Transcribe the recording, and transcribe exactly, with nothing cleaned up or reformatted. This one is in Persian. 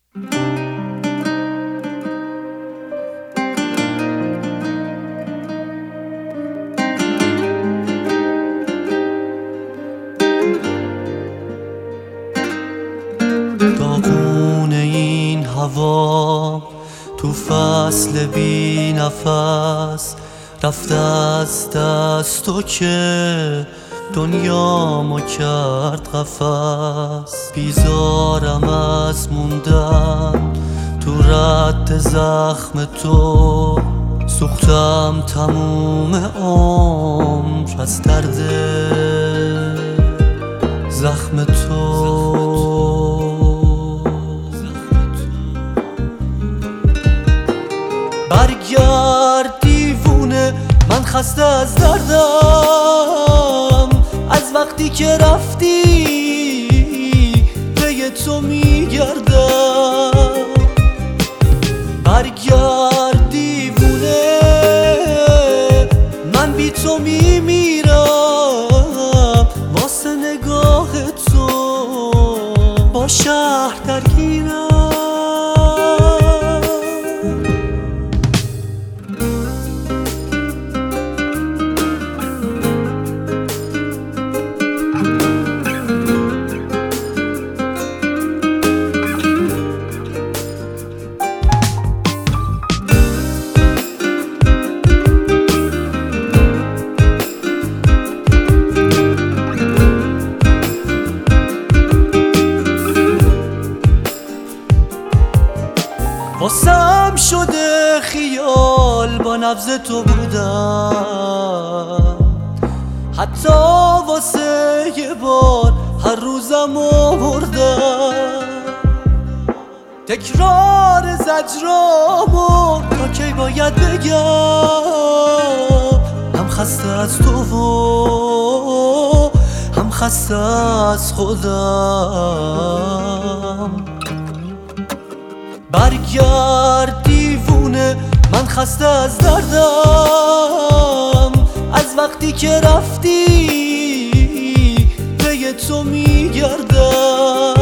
داغون این هوا تو فصل بی نفس رفته از دست و که دنیامو کرد قفس. بیزارم از موندن تو رد زخم تو، سوختم تموم عمر از درد زخم تو. برگرد دیوونه، من خسته از دردم، از وقتی که رفتی پی تو میگردم. برگرد دیوونه، من بی تو میمیرم، واسه نگاه تو با شهر درگیرم. واسم شده خیال با نبض تو بودم، حتی واسه یه بار هر روزم آوردم. تکرار زجرامو تا کی باید بگم، هم خسته از تو و هم خسته از خودم. برگرد دیوونه، من خسته از دردم، از وقتی که رفتی پی تو میگردم.